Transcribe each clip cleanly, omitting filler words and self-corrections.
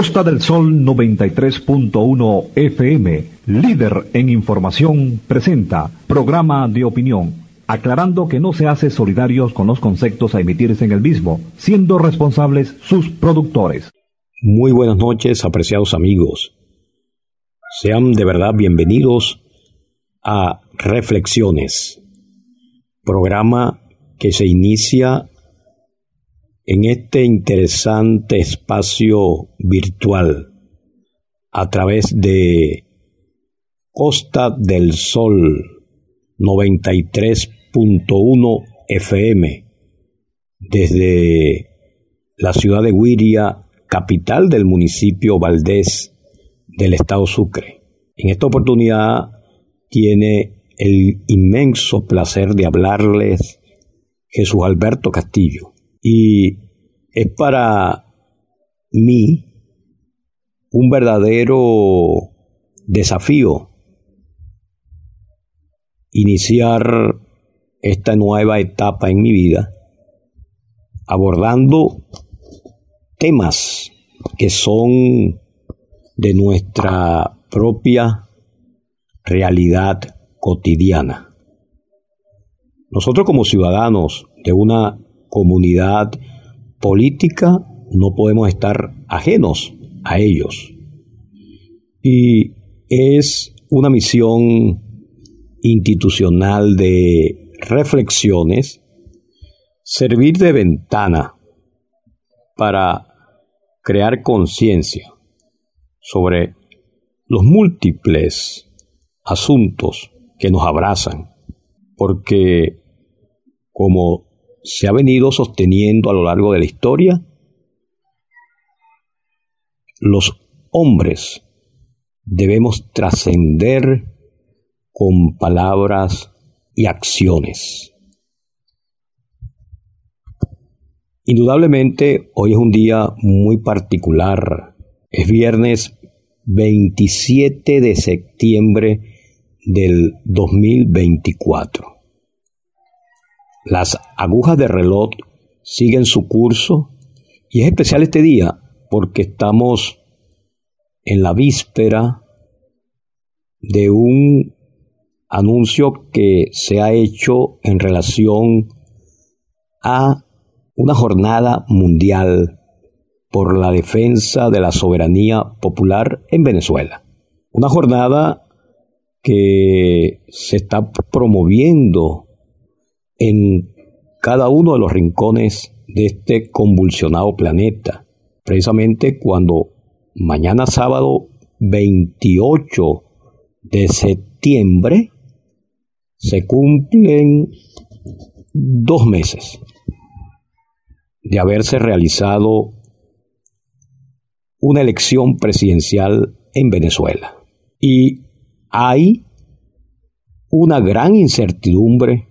Costa del Sol 93.1 FM, líder en información, presenta programa de opinión, aclarando que no se hace solidarios con los conceptos a emitirse en el mismo, siendo responsables sus productores. Muy buenas noches, apreciados amigos. Sean de verdad bienvenidos a Reflexiones, programa que se inicia en este interesante espacio virtual a través de Costa del Sol 93.1 FM desde la ciudad de Güiria, capital del municipio Valdés del estado Sucre. En esta oportunidad tiene el inmenso placer de hablarles Jesús Alberto Castillo. Y es para mí un verdadero desafío iniciar esta nueva etapa en mi vida abordando temas que son de nuestra propia realidad cotidiana. Nosotros como ciudadanos de una comunidad política no podemos estar ajenos a ellos. Y es una misión institucional de reflexiones servir de ventana para crear conciencia sobre los múltiples asuntos que nos abrazan, porque como se ha venido sosteniendo a lo largo de la historia, los hombres debemos trascender con palabras y acciones. Indudablemente, hoy es un día muy particular. Es viernes 27 de septiembre del 2024. Las agujas de reloj siguen su curso y es especial este día porque estamos en la víspera de un anuncio que se ha hecho en relación a una jornada mundial por la defensa de la soberanía popular en Venezuela. Una jornada que se está promoviendo en cada uno de los rincones de este convulsionado planeta, precisamente cuando mañana sábado 28 de septiembre se cumplen 2 meses de haberse realizado una elección presidencial en Venezuela. Y hay una gran incertidumbre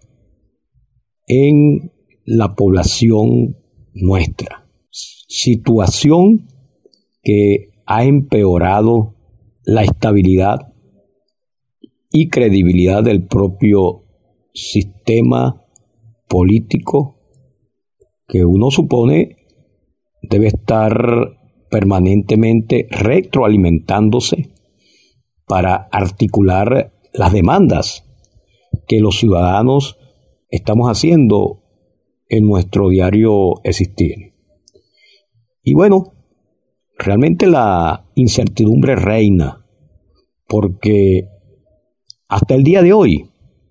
en la población nuestra, situación que ha empeorado la estabilidad y credibilidad del propio sistema político que uno supone debe estar permanentemente retroalimentándose para articular las demandas que los ciudadanos estamos haciendo en nuestro diario existir. Y bueno, realmente la incertidumbre reina, porque hasta el día de hoy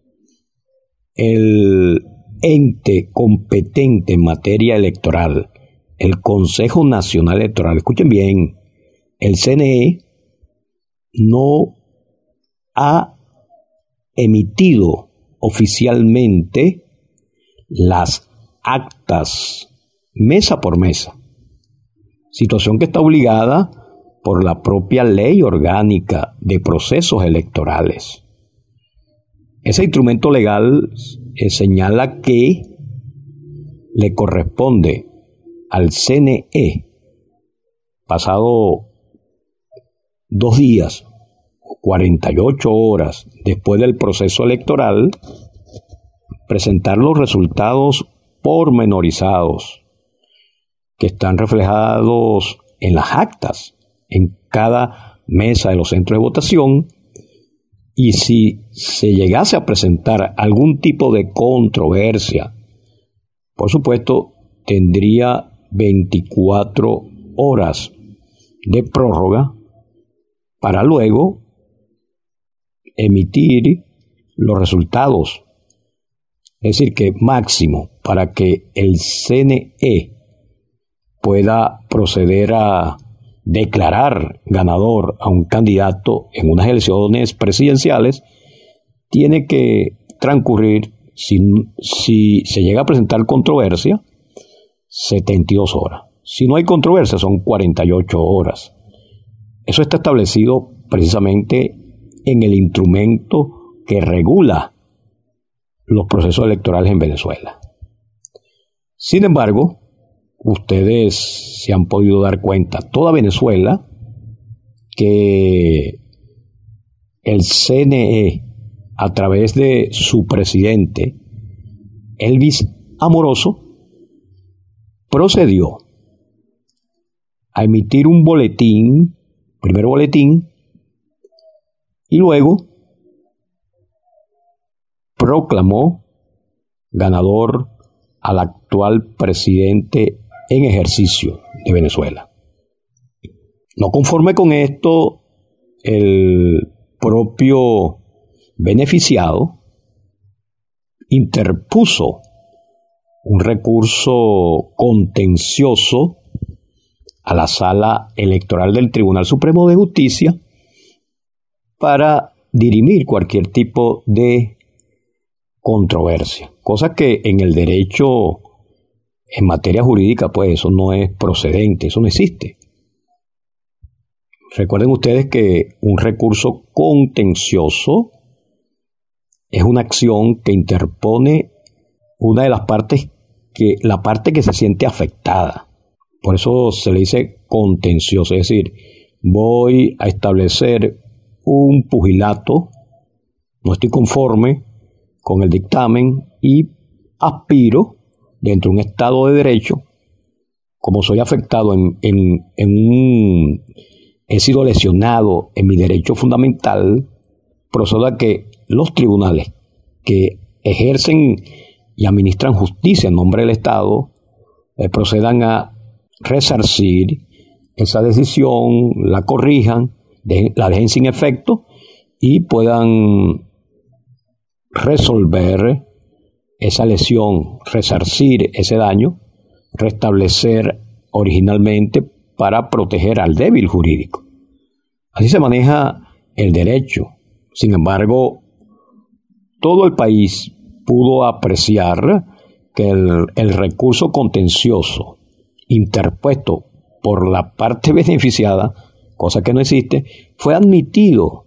el ente competente en materia electoral, el Consejo Nacional Electoral, escuchen bien, el CNE, no ha emitido oficialmente las actas mesa por mesa, situación que está obligada por la propia ley orgánica de procesos electorales. Ese instrumento legal señala que le corresponde al CNE, pasado 2 días, 48 horas después del proceso electoral, presentar los resultados pormenorizados que están reflejados en las actas en cada mesa de los centros de votación, y si se llegase a presentar algún tipo de controversia, por supuesto, tendría 24 horas de prórroga para luego emitir los resultados. Es decir, que máximo para que el CNE pueda proceder a declarar ganador a un candidato en unas elecciones presidenciales, tiene que transcurrir, si se llega a presentar controversia, 72 horas. Si no hay controversia, son 48 horas. Eso está establecido precisamente en el instrumento que regula los procesos electorales en Venezuela. Sin embargo, ustedes se han podido dar cuenta, toda Venezuela, que el CNE, a través de su presidente, Elvis Amoroso, procedió a emitir un boletín, primer boletín, y luego proclamó ganador al actual presidente en ejercicio de Venezuela. No conforme con esto, el propio beneficiado interpuso un recurso contencioso a la Sala Electoral del Tribunal Supremo de Justicia para dirimir cualquier tipo de controversia, cosa que en el derecho, en materia jurídica, pues eso no es procedente, eso no existe. Recuerden ustedes que un recurso contencioso es una acción que interpone una de las partes, la parte que se siente afectada. Por eso se le dice contencioso, es decir, voy a establecer un pugilato, no estoy conforme con el dictamen y aspiro, dentro de un Estado de Derecho, como soy afectado he sido lesionado en mi derecho fundamental, procedo a que los tribunales que ejercen y administran justicia en nombre del Estado procedan a resarcir esa decisión, la corrijan, la dejen sin efecto y puedan resolver esa lesión, resarcir ese daño, restablecer originalmente para proteger al débil jurídico. Así se maneja el derecho. Sin embargo, todo el país pudo apreciar que el recurso contencioso interpuesto por la parte beneficiada, cosa que no existe, fue admitido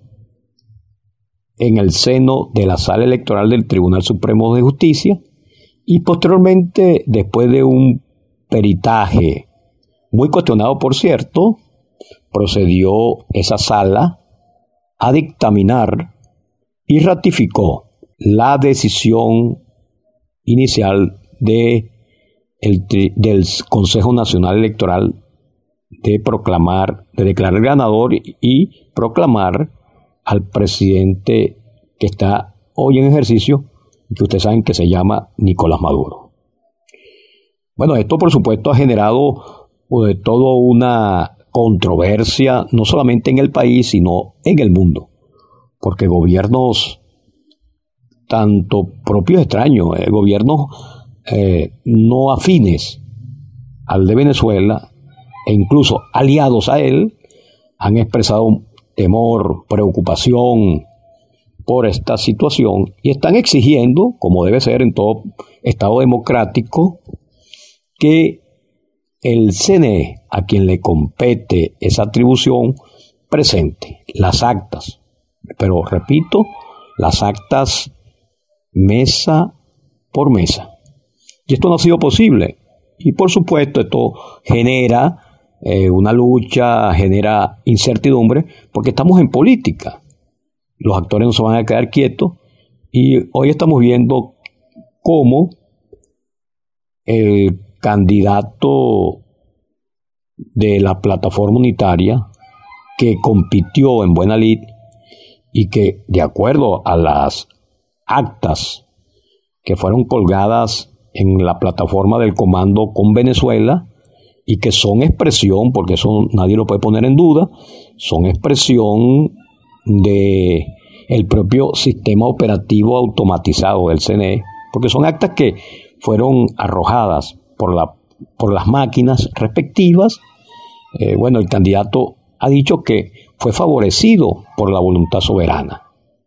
en el seno de la Sala Electoral del Tribunal Supremo de Justicia y posteriormente, después de un peritaje muy cuestionado, por cierto, procedió esa sala a dictaminar y ratificó la decisión inicial del Consejo Nacional Electoral de declarar ganador y proclamar al presidente que está hoy en ejercicio, que ustedes saben que se llama Nicolás Maduro. Bueno, esto por supuesto ha generado toda una controversia, no solamente en el país, sino en el mundo, porque gobiernos, tanto propios extraños, gobiernos no afines al de Venezuela, e incluso aliados a él, han expresado temor, preocupación por esta situación y están exigiendo, como debe ser en todo Estado democrático, que el CNE, a quien le compete esa atribución, presente las actas, pero repito, las actas mesa por mesa. Y esto no ha sido posible. Y por supuesto esto genera una lucha, genera incertidumbre, porque estamos en política. Los actores no se van a quedar quietos y hoy estamos viendo cómo el candidato de la plataforma unitaria, que compitió en buena lid y que, de acuerdo a las actas que fueron colgadas en la plataforma del comando con Venezuela y que son expresión, porque eso nadie lo puede poner en duda, son expresión de el propio sistema operativo automatizado del CNE, porque son actas que fueron arrojadas por las máquinas respectivas. Bueno, el candidato ha dicho que fue favorecido por la voluntad soberana.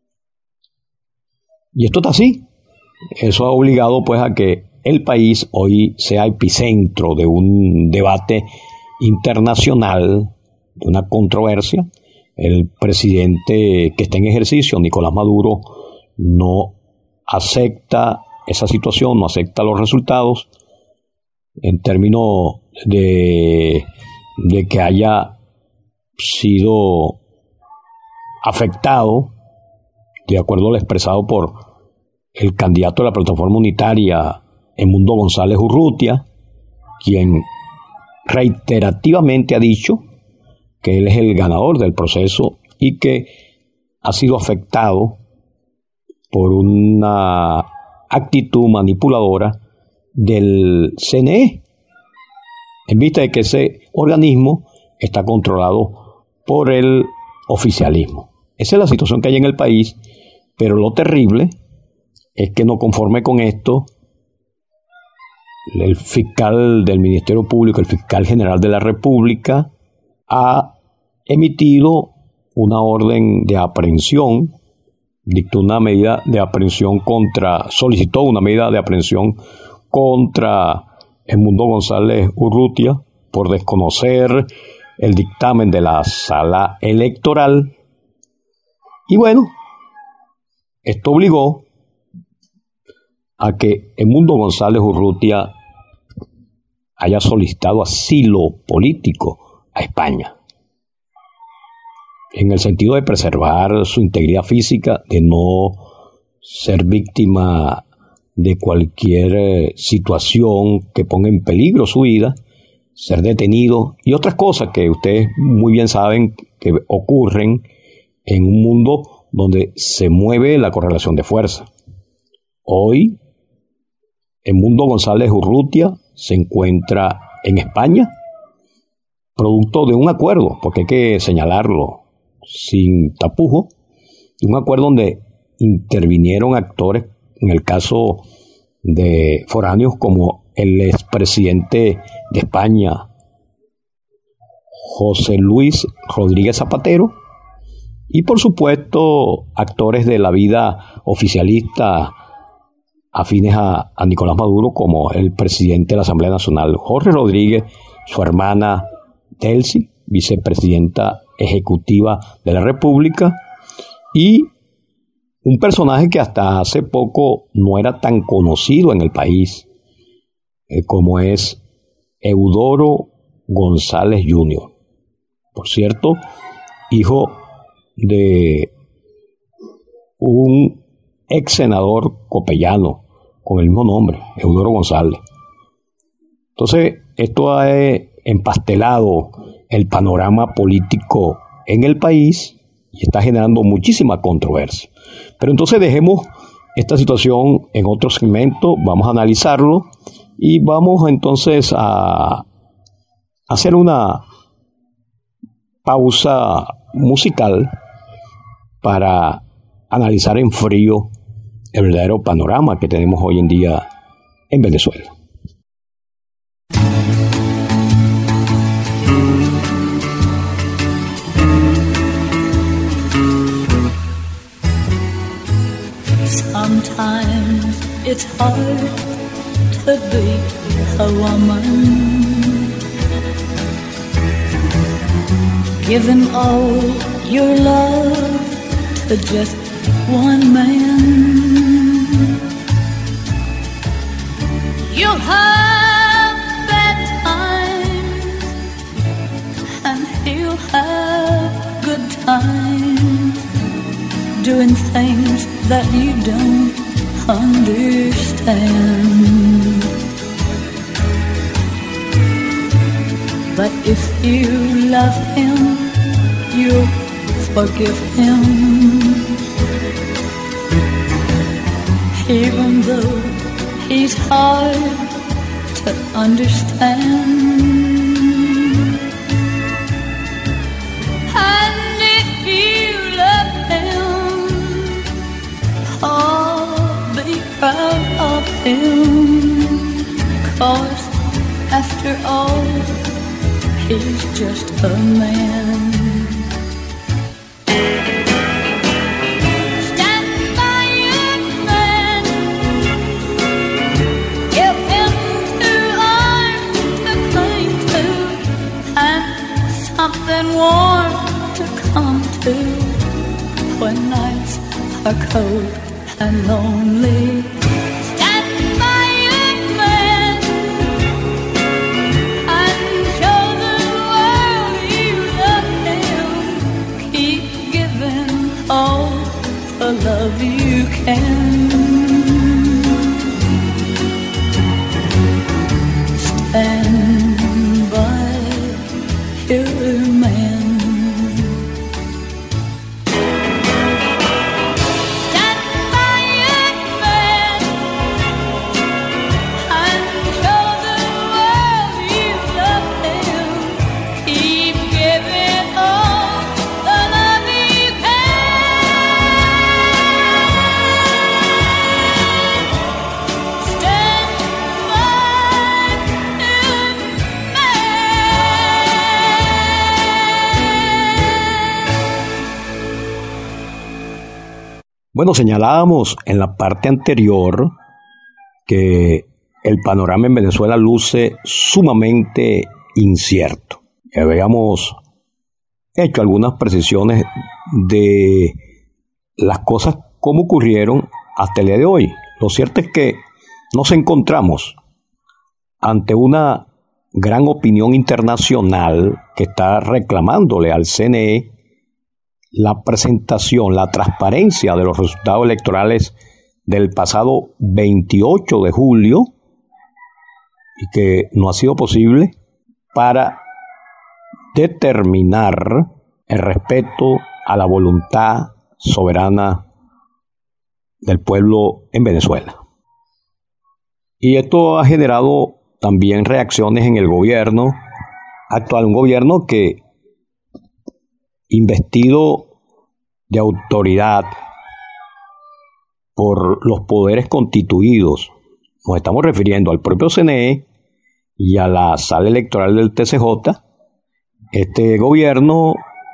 Y esto está así. Eso ha obligado pues a que el país hoy sea epicentro de un debate internacional, de una controversia. El presidente que está en ejercicio, Nicolás Maduro, no acepta esa situación, no acepta los resultados en términos de que haya sido afectado, de acuerdo a lo expresado por el candidato de la plataforma unitaria, Edmundo González Urrutia, quien reiterativamente ha dicho que él es el ganador del proceso y que ha sido afectado por una actitud manipuladora del CNE, en vista de que ese organismo está controlado por el oficialismo. Esa es la situación que hay en el país, pero lo terrible es que no conforme con esto, el fiscal del Ministerio Público, el fiscal general de la República, ha emitido una orden de aprehensión, solicitó una medida de aprehensión contra Edmundo González Urrutia por desconocer el dictamen de la sala electoral. Y bueno, esto obligó a que Edmundo González Urrutia haya solicitado asilo político a España, en el sentido de preservar su integridad física, de no ser víctima de cualquier situación que ponga en peligro su vida, ser detenido y otras cosas que ustedes muy bien saben que ocurren en un mundo donde se mueve la correlación de fuerza. Hoy, Edmundo González Urrutia se encuentra en España, producto de un acuerdo, porque hay que señalarlo sin tapujo, un acuerdo donde intervinieron actores, en el caso de foráneos como el expresidente de España, José Luis Rodríguez Zapatero, y por supuesto actores de la vida oficialista afines a Nicolás Maduro, como el presidente de la Asamblea Nacional, Jorge Rodríguez, su hermana Delcy, vicepresidenta ejecutiva de la República, y un personaje que hasta hace poco no era tan conocido en el país, como es Eudoro González Jr., por cierto, hijo de un ex senador copellano con el mismo nombre, Eudoro González. Entonces, esto ha empastelado el panorama político en el país y está generando muchísima controversia. Pero entonces dejemos esta situación en otro segmento, vamos a analizarlo y vamos entonces a hacer una pausa musical para analizar en frío el verdadero panorama que tenemos hoy en día en Venezuela. Sometimes it's hard to be a woman, giving all your love to just one man. You'll have bad times and he'll have good times, doing things that you don't understand. But if you love him, you forgive him, even though he's hard to understand. And if you love him, oh, be proud of him, 'cause after all, he's just a man. Stand by your man, give him 2 arms to cling to, and something warm to come to when nights are cold and lonely. Stand by your man and show the world you love him. Keep giving all the love you can. Stand by your man. Stand by your man and show the world you love him. Keep giving all the love you can. Stand by your man. Bueno, señalábamos en la parte anterior que el panorama en Venezuela luce sumamente incierto. Habíamos hecho algunas precisiones de las cosas como ocurrieron hasta el día de hoy. Lo cierto es que nos encontramos ante una gran opinión internacional que está reclamándole al CNE la presentación, la transparencia de los resultados electorales del pasado 28 de julio y que no ha sido posible para determinar el respeto a la voluntad soberana del pueblo en Venezuela. Y esto ha generado también reacciones en el gobierno actual, un gobierno que, investido de autoridad por los poderes constituidos, nos estamos refiriendo al propio CNE y a la sala electoral del TCJ, este gobierno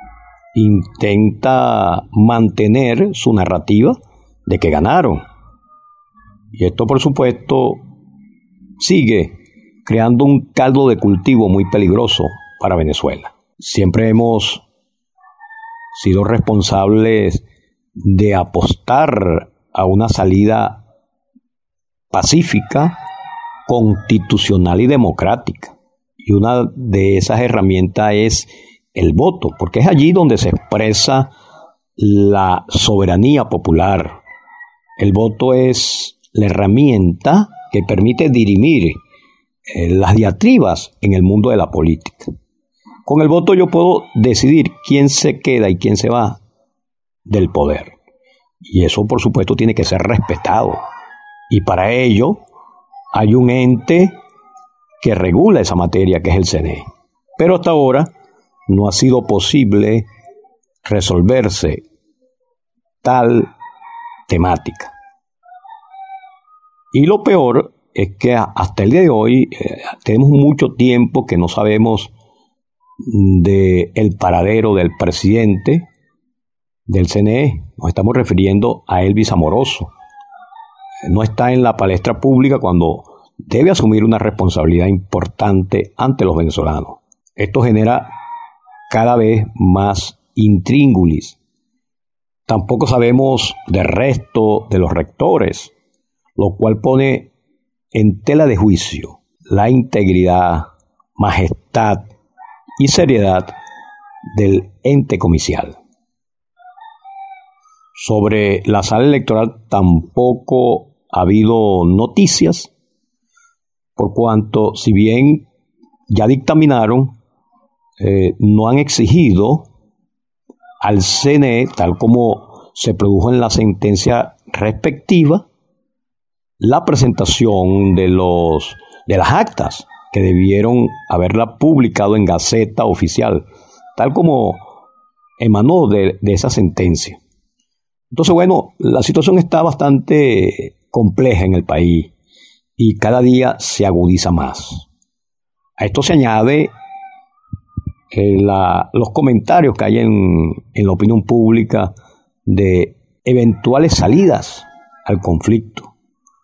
intenta mantener su narrativa de que ganaron. Y esto, por supuesto, sigue creando un caldo de cultivo muy peligroso para Venezuela. Siempre hemos sido responsables de apostar a una salida pacífica, constitucional y democrática. Y una de esas herramientas es el voto, porque es allí donde se expresa la soberanía popular. El voto es la herramienta que permite dirimir las diatribas en el mundo de la política. Con el voto yo puedo decidir quién se queda y quién se va del poder. Y eso, por supuesto, tiene que ser respetado. Y para ello hay un ente que regula esa materia, que es el CNE. Pero hasta ahora no ha sido posible resolverse tal temática. Y lo peor es que hasta el día de hoy tenemos mucho tiempo que no sabemos del paradero del presidente del CNE. Nos estamos refiriendo a Elvis Amoroso. No está en la palestra pública cuando debe asumir una responsabilidad importante ante los venezolanos. Esto genera cada vez más intríngulis. Tampoco sabemos del resto de los rectores, lo cual pone en tela de juicio la integridad, majestad y seriedad del ente comicial. Sobre la sala electoral tampoco ha habido noticias, por cuanto, si bien ya dictaminaron, no han exigido al CNE, tal como se produjo en la sentencia respectiva, la presentación de las actas que debieron haberla publicado en Gaceta Oficial, tal como emanó de esa sentencia. Entonces, bueno, la situación está bastante compleja en el país y cada día se agudiza más. A esto se añade los comentarios que hay en la opinión pública de eventuales salidas al conflicto.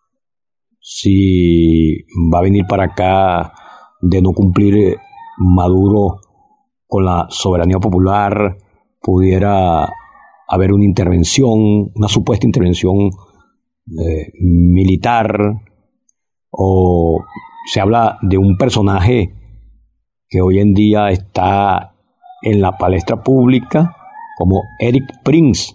Si va a venir para acá de no cumplir Maduro con la soberanía popular, pudiera haber una intervención, una supuesta intervención militar, o se habla de un personaje que hoy en día está en la palestra pública como Erik Prince,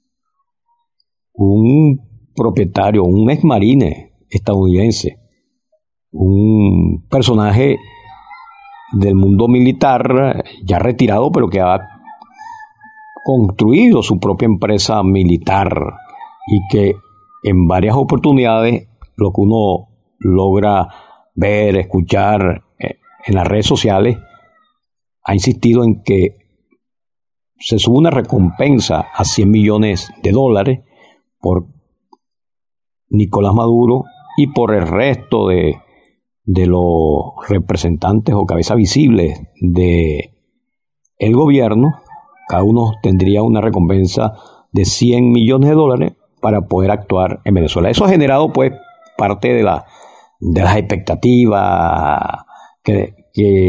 un propietario, un ex marine estadounidense, un personaje del mundo militar ya retirado, pero que ha construido su propia empresa militar y que en varias oportunidades lo que uno logra ver, escuchar en las redes sociales, ha insistido en que se sube una recompensa a $100 millones por Nicolás Maduro y por el resto de los representantes o cabezas visibles de el gobierno. Cada uno tendría una recompensa de $100 millones para poder actuar en Venezuela. Eso ha generado pues parte de las expectativas que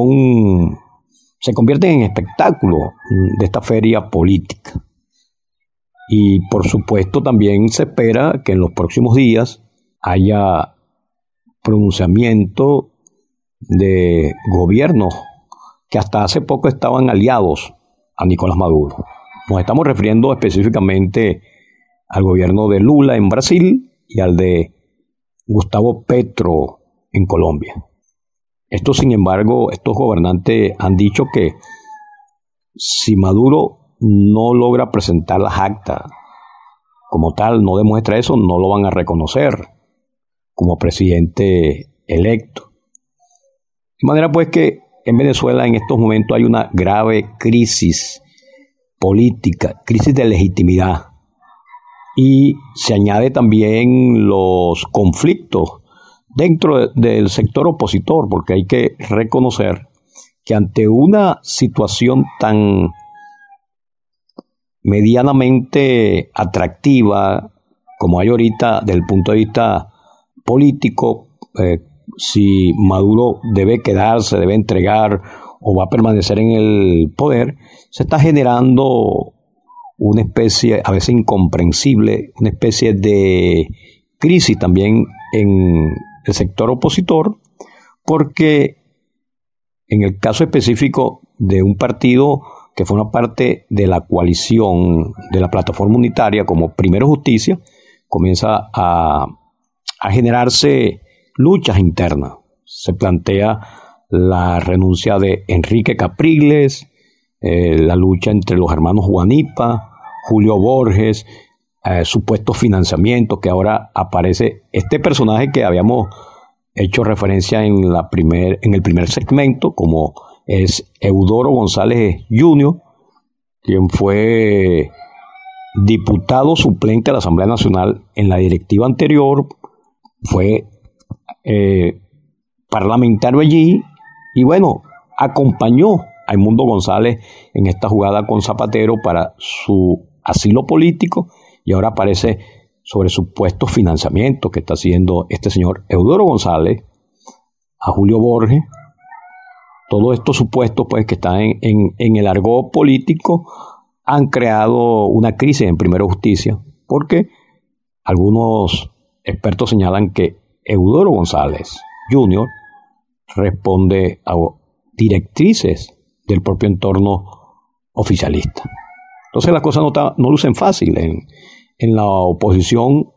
se convierten en espectáculos de esta feria política. Y por supuesto también se espera que en los próximos días haya pronunciamiento de gobiernos que hasta hace poco estaban aliados a Nicolás Maduro. Nos estamos refiriendo específicamente al gobierno de Lula en Brasil y al de Gustavo Petro en Colombia. Esto, sin embargo, estos gobernantes han dicho que si Maduro no logra presentar las actas como tal, no demuestra eso, no lo van a reconocer como presidente electo. De manera pues que en Venezuela en estos momentos hay una grave crisis política, crisis de legitimidad, y se añade también los conflictos dentro del sector opositor, porque hay que reconocer que ante una situación tan medianamente atractiva como hay ahorita desde el punto de vista político, si Maduro debe quedarse, debe entregar o va a permanecer en el poder, se está generando una especie, a veces incomprensible, una especie de crisis también en el sector opositor, porque en el caso específico de un partido que forma parte de la coalición de la plataforma unitaria como Primero Justicia, comienza a generarse luchas internas. Se plantea la renuncia de Enrique Capriles, la lucha entre los hermanos Juanipa, Julio Borges, supuestos financiamientos, que ahora aparece este personaje que habíamos hecho referencia en el primer segmento, como es Eudoro González Jr., quien fue diputado suplente a la Asamblea Nacional en la directiva anterior, fue parlamentario allí y bueno, acompañó a Edmundo González en esta jugada con Zapatero para su asilo político, y ahora aparece sobre supuestos financiamientos que está haciendo este señor Eudoro González a Julio Borges. Todos estos supuestos pues que están en el argot político han creado una crisis en Primero Justicia, porque algunos expertos señalan que Eudoro González Jr. responde a directrices del propio entorno oficialista. Entonces las cosas no lucen fácil en la oposición,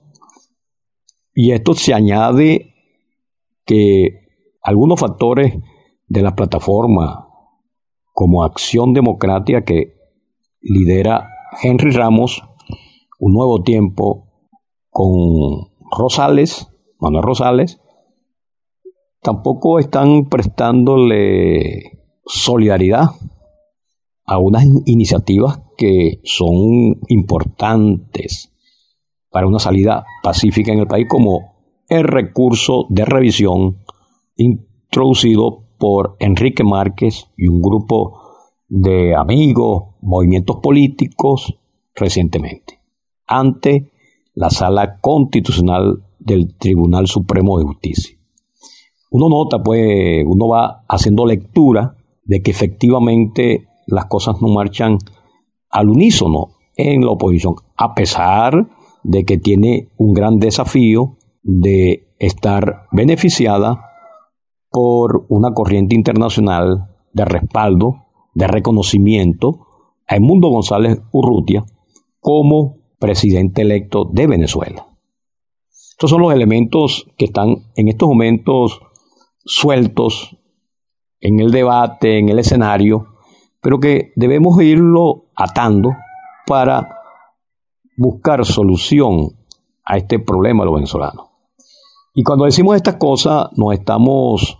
y esto se añade que algunos factores de la plataforma como Acción Democrática, que lidera Henry Ramos, Un Nuevo Tiempo, con Manuel Rosales, tampoco están prestándole solidaridad a unas iniciativas que son importantes para una salida pacífica en el país, como el recurso de revisión introducido por Enrique Márquez y un grupo de amigos, movimientos políticos, recientemente, ante la Sala Constitucional del Tribunal Supremo de Justicia. Uno nota, pues, uno va haciendo lectura de que efectivamente las cosas no marchan al unísono en la oposición, a pesar de que tiene un gran desafío de estar beneficiada por una corriente internacional de respaldo, de reconocimiento a Edmundo González Urrutia como presidente electo de Venezuela. Estos son los elementos que están en estos momentos sueltos en el debate, en el escenario, pero que debemos irlo atando para buscar solución a este problema de los venezolanos. Y cuando decimos estas cosas, nos estamos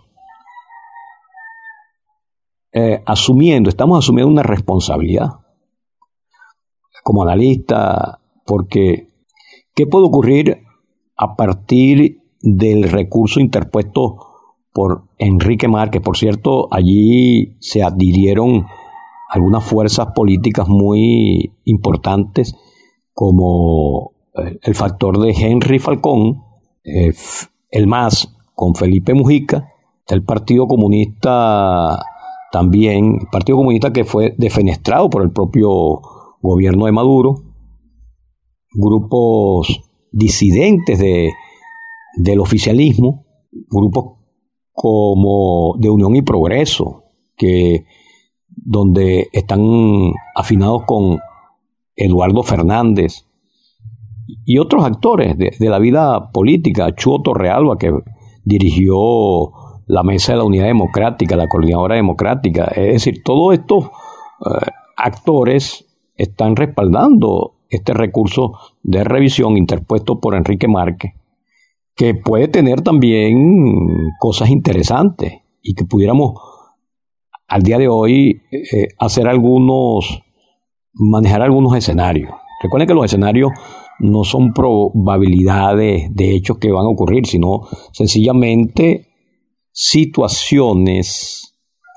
asumiendo una responsabilidad como analista, porque ¿qué puede ocurrir a partir del recurso interpuesto por Enrique Márquez? Por cierto, allí se adhirieron algunas fuerzas políticas muy importantes, como el factor de Henry Falcón, el MAS con Felipe Mujica, el Partido Comunista también, el Partido Comunista que fue defenestrado por el propio gobierno de Maduro, grupos disidentes del oficialismo, grupos como de Unión y Progreso, donde están afinados con Eduardo Fernández y otros actores de la vida política, Chuo Torrealba, que dirigió la Mesa de la Unidad Democrática, la Coordinadora Democrática. Es decir, todos estos actores están respaldando este recurso de revisión interpuesto por Enrique Márquez, que puede tener también cosas interesantes y que pudiéramos al día de hoy manejar algunos escenarios. Recuerden que los escenarios no son probabilidades de hechos que van a ocurrir, sino sencillamente situaciones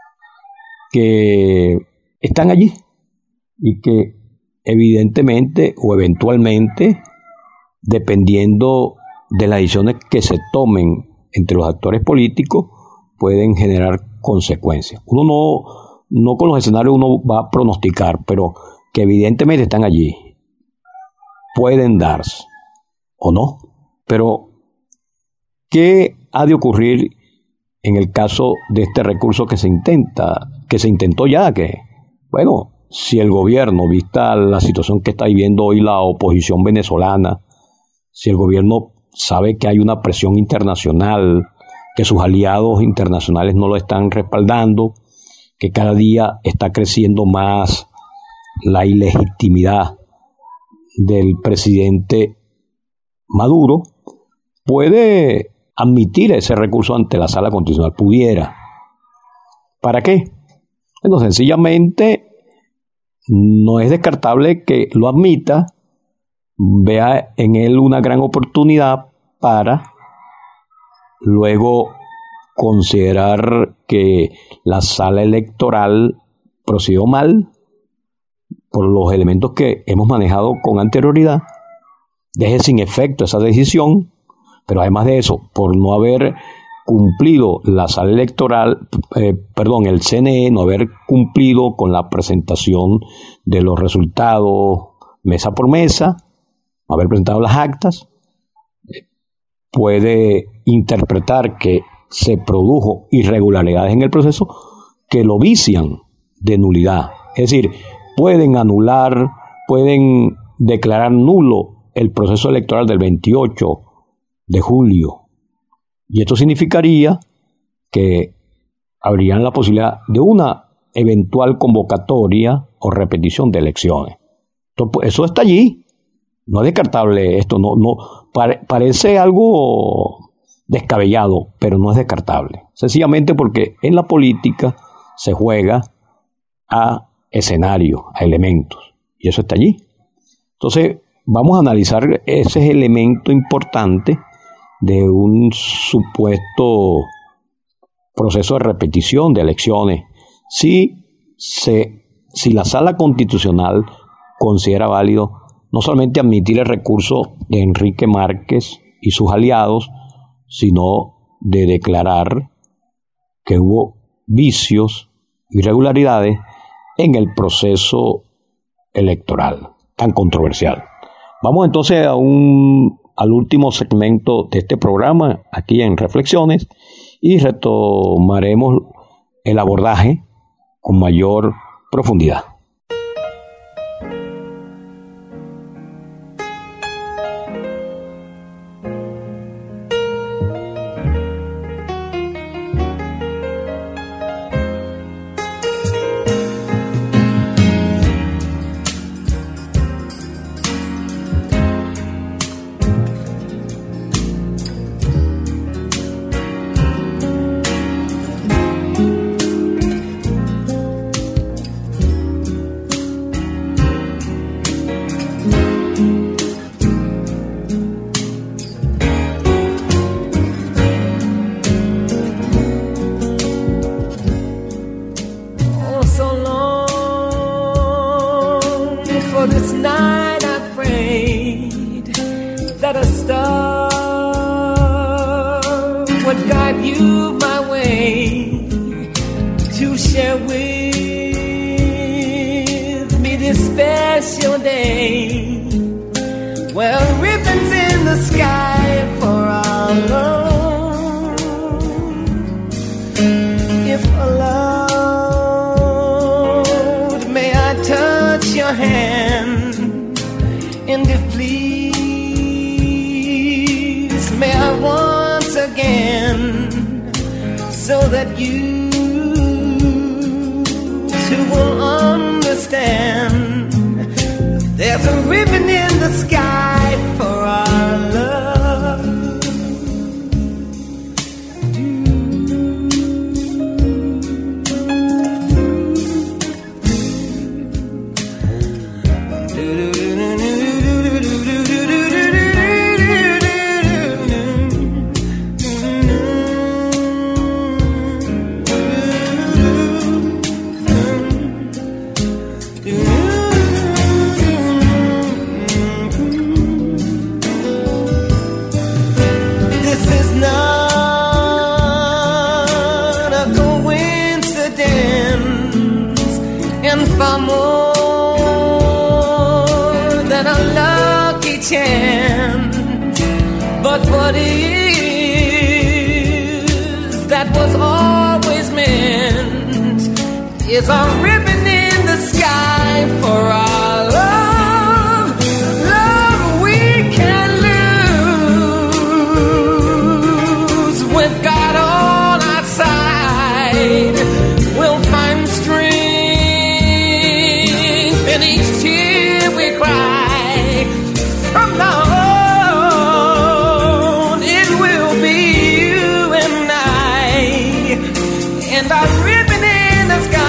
que están allí y que evidentemente o eventualmente, dependiendo de las decisiones que se tomen entre los actores políticos, pueden generar consecuencias. Uno no con los escenarios uno va a pronosticar, pero que evidentemente están allí. Pueden darse o no. Pero, ¿qué ha de ocurrir en el caso de este recurso que se intentó ya? Si el gobierno, vista la situación que está viviendo hoy la oposición venezolana, si el gobierno sabe que hay una presión internacional, que sus aliados internacionales no lo están respaldando, que cada día está creciendo más la ilegitimidad del presidente Maduro, puede admitir ese recurso ante la Sala Constitucional. Pudiera. ¿Para qué? Bueno, sencillamente no es descartable que lo admita, vea en él una gran oportunidad para luego considerar que la sala electoral procedió mal por los elementos que hemos manejado con anterioridad, deje sin efecto esa decisión, pero además de eso, por no haber cumplido la sala electoral, el CNE, no haber cumplido con la presentación de los resultados mesa por mesa, no haber presentado las actas, puede interpretar que se produjo irregularidades en el proceso que lo vician de nulidad. Es decir, pueden anular, pueden declarar nulo el proceso electoral del 28 de julio. Y esto significaría que habrían la posibilidad de una eventual convocatoria o repetición de elecciones. Entonces, pues, eso está allí. No es descartable esto, parece algo descabellado, pero no es descartable. Sencillamente porque en la política se juega a escenarios, a elementos, y eso está allí. Entonces, vamos a analizar ese elemento importante de un supuesto proceso de repetición de elecciones. Si la Sala Constitucional considera válido no solamente admitir el recurso de Enrique Márquez y sus aliados, sino de declarar que hubo vicios, irregularidades en el proceso electoral tan controversial. Vamos entonces al último segmento de este programa, aquí en Reflexiones, y retomaremos el abordaje con mayor profundidad. Is a ribbon in the sky for our love, love we can lose. With God on our side, we'll find strength in each tear we cry. From now on, it will be you and I, and our ribbon in the sky.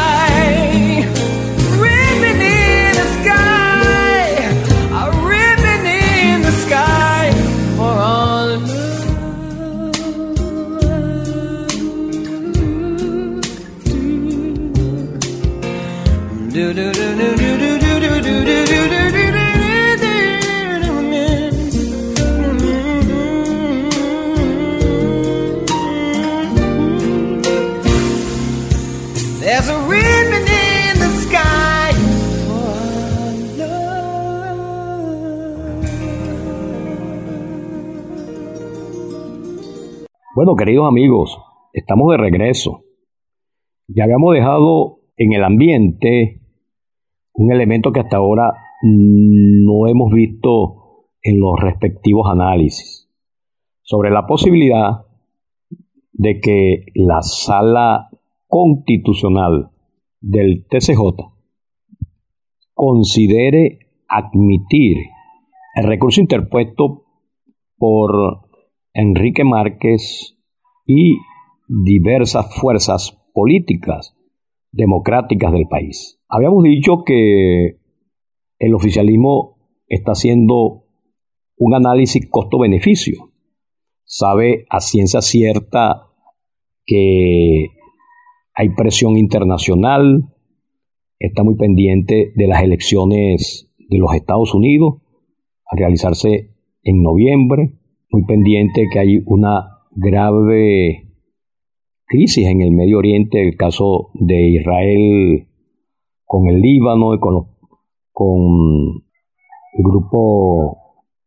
There's a ribbon in the sky for love. Bueno, queridos amigos, estamos de regreso. Ya habíamos dejado en el ambiente un elemento que hasta ahora no hemos visto en los respectivos análisis, sobre la posibilidad de que la Sala Constitucional del TCJ considere admitir el recurso interpuesto por Enrique Márquez y diversas fuerzas políticas democráticas del país. Habíamos dicho que el oficialismo está haciendo un análisis costo-beneficio. Sabe a ciencia cierta que hay presión internacional, está muy pendiente de las elecciones de los Estados Unidos a realizarse en noviembre, muy pendiente que hay una grave crisis en el Medio Oriente, el caso de Israel con el Líbano y con el grupo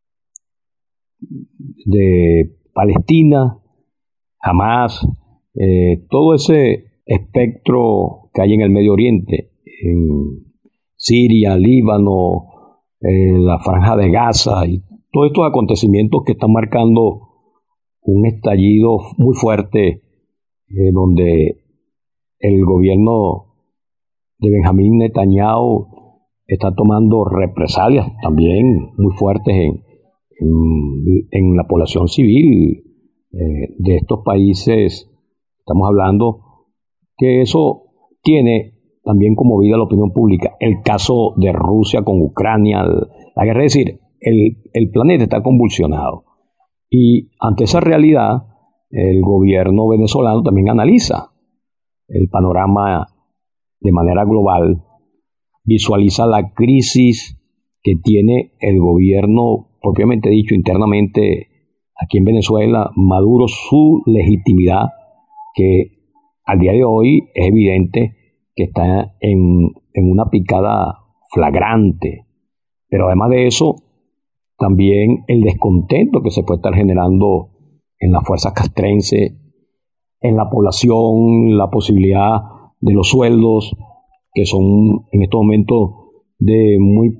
de Palestina, Hamás, todo ese espectro que hay en el Medio Oriente, en Siria, Líbano, la Franja de Gaza y todos estos acontecimientos que están marcando un estallido muy fuerte, donde el gobierno de Benjamín Netanyahu está tomando represalias también muy fuertes en la población civil de estos países. Estamos hablando que eso tiene también como movida la opinión pública. El caso de Rusia con Ucrania, la guerra, es decir, el planeta está convulsionado. Y ante esa realidad, el gobierno venezolano también analiza el panorama de manera global, visualiza la crisis que tiene el gobierno, propiamente dicho, internamente aquí en Venezuela, Maduro, su legitimidad, que al día de hoy es evidente que está en una picada flagrante. Pero además de eso, también el descontento que se puede estar generando en las fuerzas castrenses, en la población, la posibilidad de los sueldos, que son en estos momentos de muy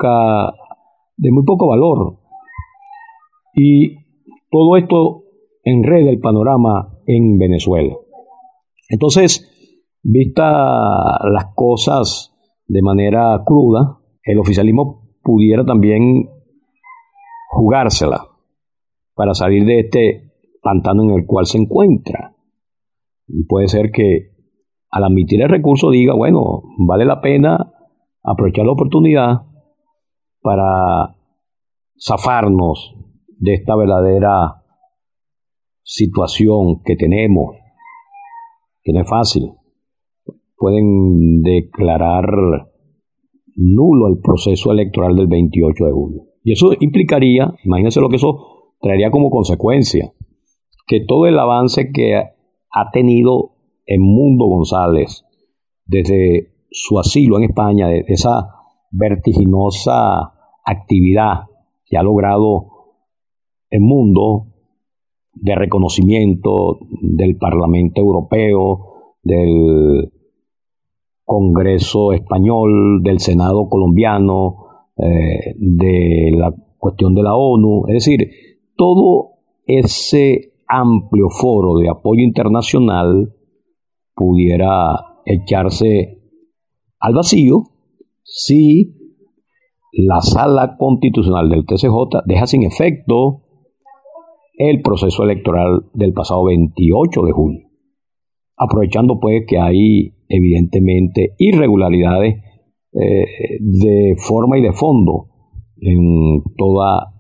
poco valor. Y todo esto enreda el panorama en Venezuela. Entonces, vista las cosas de manera cruda, el oficialismo pudiera también jugársela para salir de este pantano en el cual se encuentra. Y puede ser que al admitir el recurso diga, bueno, vale la pena aprovechar la oportunidad para zafarnos de esta verdadera situación que tenemos, que no es fácil. Pueden declarar nulo el proceso electoral del 28 de julio. Y eso implicaría, imagínense lo que eso traería como consecuencia, que todo el avance que ha tenido Edmundo González desde su asilo en España, de esa vertiginosa actividad que ha logrado Edmundo de reconocimiento del Parlamento Europeo, del Congreso Español, del Senado colombiano, de la cuestión de la ONU, es decir, todo ese amplio foro de apoyo internacional pudiera echarse al vacío si la Sala Constitucional del TCJ deja sin efecto el proceso electoral del pasado 28 de julio, aprovechando pues que hay evidentemente irregularidades de forma y de fondo en toda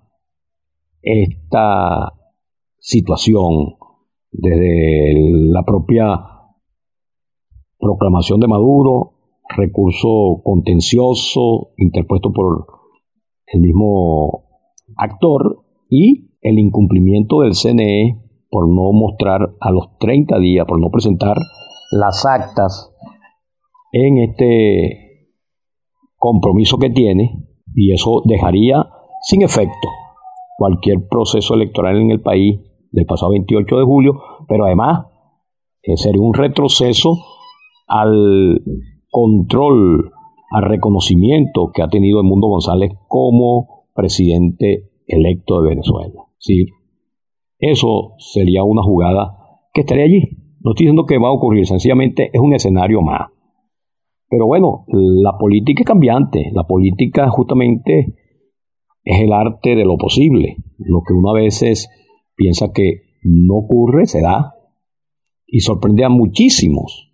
esta situación, desde la propia proclamación de Maduro, recurso contencioso interpuesto por el mismo actor y el incumplimiento del CNE por no mostrar a los 30 días, por no presentar las actas en este compromiso que tiene, y eso dejaría sin efecto cualquier proceso electoral en el país del pasado 28 de julio, pero además sería un retroceso al control, al reconocimiento que ha tenido Edmundo González como presidente electo de Venezuela. Sí, eso sería una jugada que estaría allí. No estoy diciendo que va a ocurrir, sencillamente es un escenario más. Pero bueno, la política es cambiante. La política justamente es el arte de lo posible. Lo que uno a veces piensa que no ocurre, se da. Y sorprende a muchísimos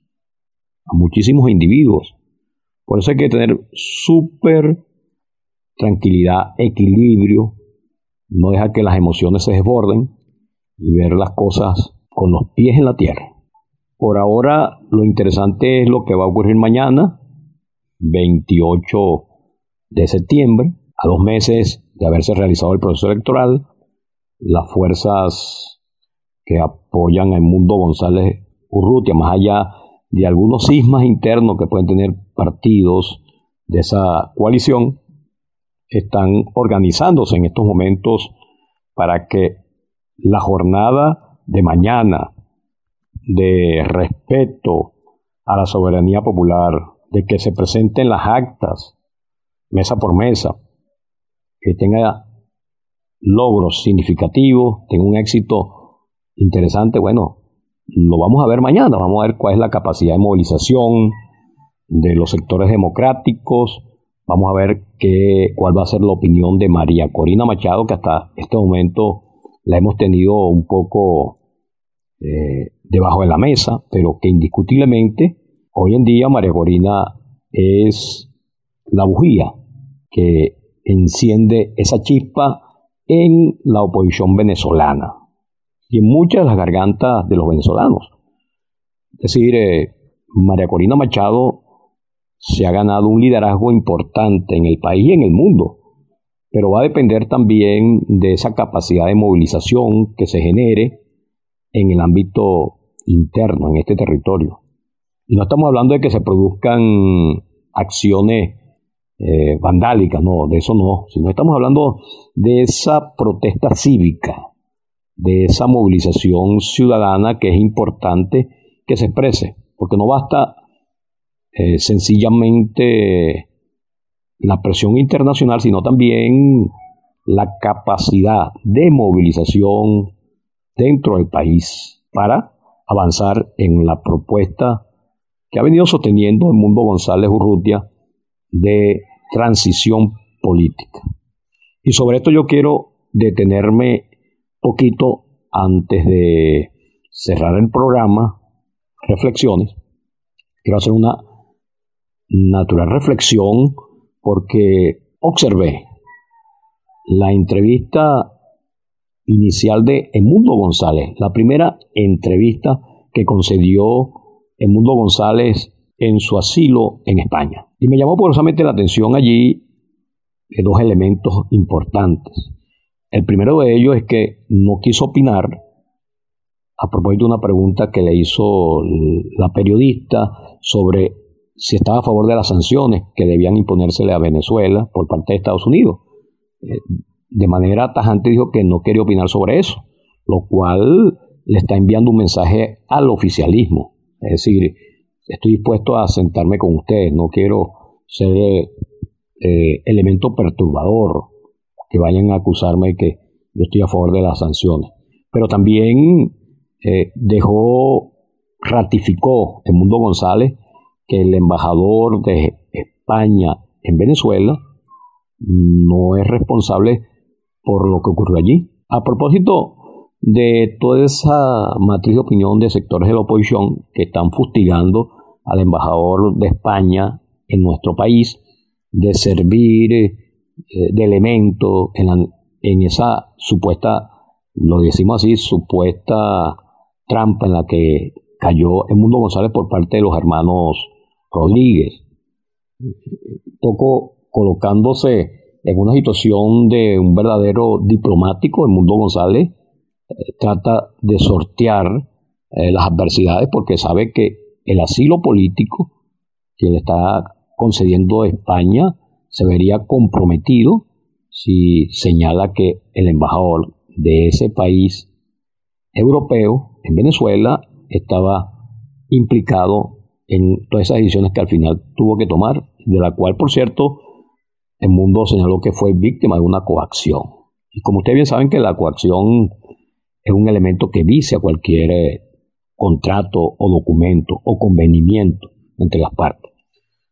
individuos. Por eso hay que tener súper tranquilidad, equilibrio, no dejar que las emociones se desborden y ver las cosas con los pies en la tierra. Por ahora, lo interesante es lo que va a ocurrir mañana, 28 de septiembre, a 2 meses de haberse realizado el proceso electoral. Las fuerzas que apoyan a Edmundo González Urrutia, más allá de algunos cismas internos que pueden tener partidos de esa coalición, están organizándose en estos momentos para que la jornada de mañana de respeto a la soberanía popular, de que se presenten las actas mesa por mesa, que tenga logros significativos, tenga un éxito interesante, bueno, lo vamos a ver mañana, vamos a ver cuál es la capacidad de movilización de los sectores democráticos, vamos a ver cuál va a ser la opinión de María Corina Machado, que hasta este momento la hemos tenido un poco debajo de la mesa, pero que indiscutiblemente hoy en día María Corina es la bujía que enciende esa chispa en la oposición venezolana y en muchas de las gargantas de los venezolanos. Es decir, María Corina Machado se ha ganado un liderazgo importante en el país y en el mundo, pero va a depender también de esa capacidad de movilización que se genere en el ámbito interno, en este territorio. Y no estamos hablando de que se produzcan acciones vandálicas, no, de eso no, sino estamos hablando de esa protesta cívica, de esa movilización ciudadana que es importante que se exprese, porque no basta sencillamente la presión internacional, sino también la capacidad de movilización dentro del país para avanzar en la propuesta que ha venido sosteniendo Edmundo González Urrutia de transición política. Y sobre esto yo quiero detenerme poquito antes de cerrar el programa, reflexiones. Quiero hacer una natural reflexión porque observé la entrevista inicial de Edmundo González, la primera entrevista que concedió Edmundo González en su asilo en España. Y me llamó poderosamente la atención allí 2 elementos importantes. El primero de ellos es que no quiso opinar a propósito de una pregunta que le hizo la periodista sobre si estaba a favor de las sanciones que debían imponérsele a Venezuela por parte de Estados Unidos. De manera tajante dijo que no quería opinar sobre eso, lo cual le está enviando un mensaje al oficialismo. Es decir, estoy dispuesto a sentarme con ustedes, no quiero ser elemento perturbador, que vayan a acusarme de que yo estoy a favor de las sanciones. Pero también ratificó Edmundo González que el embajador de España en Venezuela no es responsable por lo que ocurrió allí. A propósito de toda esa matriz de opinión de sectores de la oposición que están fustigando al embajador de España en nuestro país, de servir de elemento en esa supuesta, lo decimos así, supuesta trampa en la que cayó Edmundo González por parte de los hermanos Rodríguez, poco colocándose en una situación de un verdadero diplomático. Edmundo González trata de sortear las adversidades porque sabe que el asilo político que le está concediendo España se vería comprometido si señala que el embajador de ese país europeo en Venezuela estaba implicado en todas esas decisiones que al final tuvo que tomar, de la cual, por cierto, Edmundo señaló que fue víctima de una coacción. Y como ustedes bien saben que la coacción es un elemento que vicia cualquier contrato o documento o convenimiento entre las partes.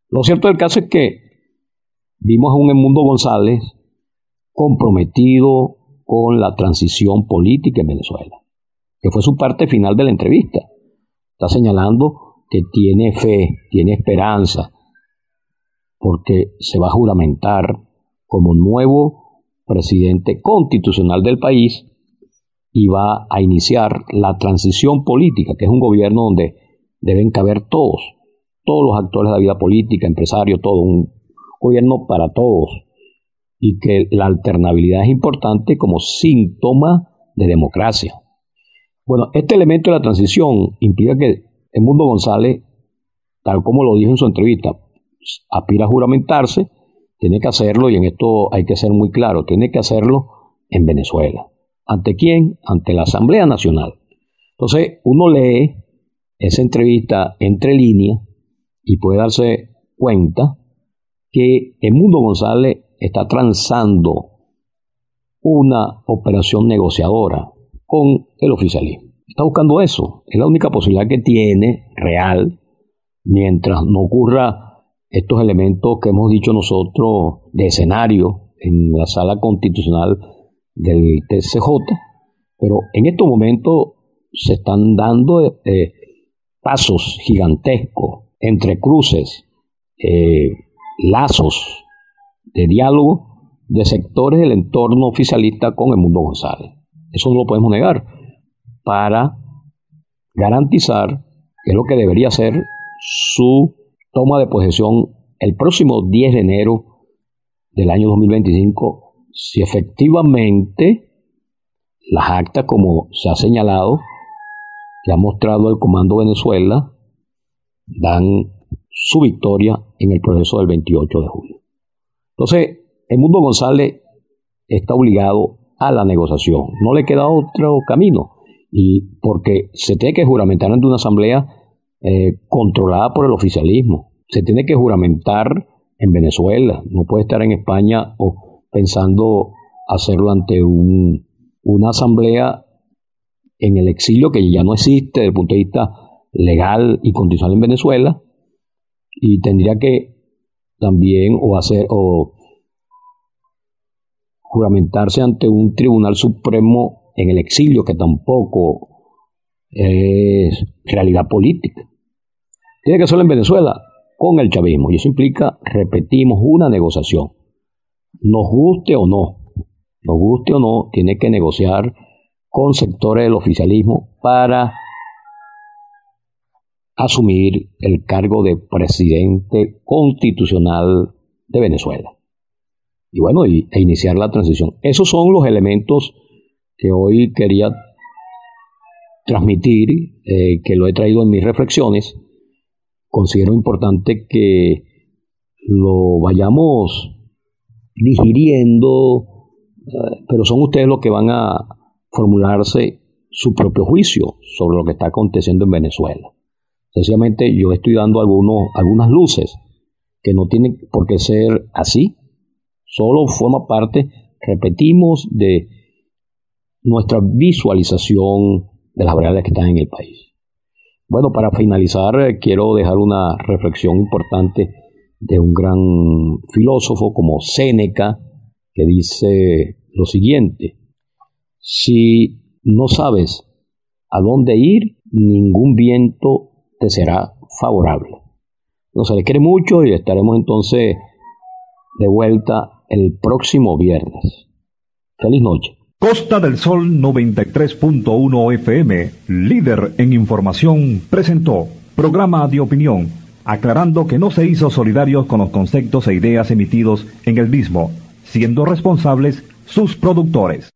Lo cierto del caso es que vimos a un Edmundo González comprometido con la transición política en Venezuela, que fue su parte final de la entrevista. Está señalando que tiene fe, tiene esperanza, porque se va a juramentar como nuevo presidente constitucional del país y va a iniciar la transición política, que es un gobierno donde deben caber todos los actores de la vida política, empresarios, todo, un gobierno para todos, y que la alternabilidad es importante como síntoma de democracia. Bueno, este elemento de la transición implica que Edmundo González, tal como lo dijo en su entrevista, aspira a juramentarse, tiene que hacerlo, y en esto hay que ser muy claro, tiene que hacerlo en Venezuela. ¿Ante quién? Ante la Asamblea Nacional. Entonces, uno lee esa entrevista entre líneas y puede darse cuenta que Edmundo González está transando una operación negociadora con el oficialismo. Está buscando eso. Es la única posibilidad que tiene real mientras no ocurra estos elementos que hemos dicho nosotros de escenario en la sala constitucional del TCJ. Pero en estos momentos se están dando pasos gigantescos, entre cruces, lazos de diálogo de sectores del entorno oficialista con Edmundo González. Eso no lo podemos negar, para garantizar que es lo que debería ser su toma de posesión el próximo 10 de enero del año 2025, si efectivamente las actas, como se ha señalado, que ha mostrado el Comando Venezuela, dan su victoria en el proceso del 28 de julio. Entonces, Edmundo González está obligado a la negociación. No le queda otro camino, y porque se tiene que juramentar ante una asamblea controlada por el oficialismo. Se tiene que juramentar en Venezuela. No puede estar en España o pensando hacerlo ante una asamblea en el exilio, que ya no existe desde el punto de vista legal y constitucional en Venezuela, y tendría que también juramentarse ante un tribunal supremo en el exilio, que tampoco es realidad política. Tiene que hacerlo en Venezuela con el chavismo, y eso implica, repetimos, una negociación. Nos guste o no, tiene que negociar con sectores del oficialismo para asumir el cargo de presidente constitucional de Venezuela. Y bueno, e iniciar la transición. Esos son los elementos que hoy quería transmitir, que lo he traído en mis reflexiones. Considero importante que lo vayamos digiriendo, pero son ustedes los que van a formularse su propio juicio sobre lo que está aconteciendo en Venezuela. Sencillamente yo estoy dando algunas luces que no tienen por qué ser así, solo forma parte, repetimos, de nuestra visualización de las realidades que están en el país. Bueno, para finalizar, quiero dejar una reflexión importante de un gran filósofo como Séneca, que dice lo siguiente: si no sabes a dónde ir, ningún viento te será favorable. Nos le quiere mucho y estaremos entonces de vuelta el próximo viernes. Feliz noche. Costa del Sol 93.1 FM, líder en información, presentó programa de opinión, aclarando que no se hizo solidarios con los conceptos e ideas emitidos en el mismo, siendo responsables sus productores.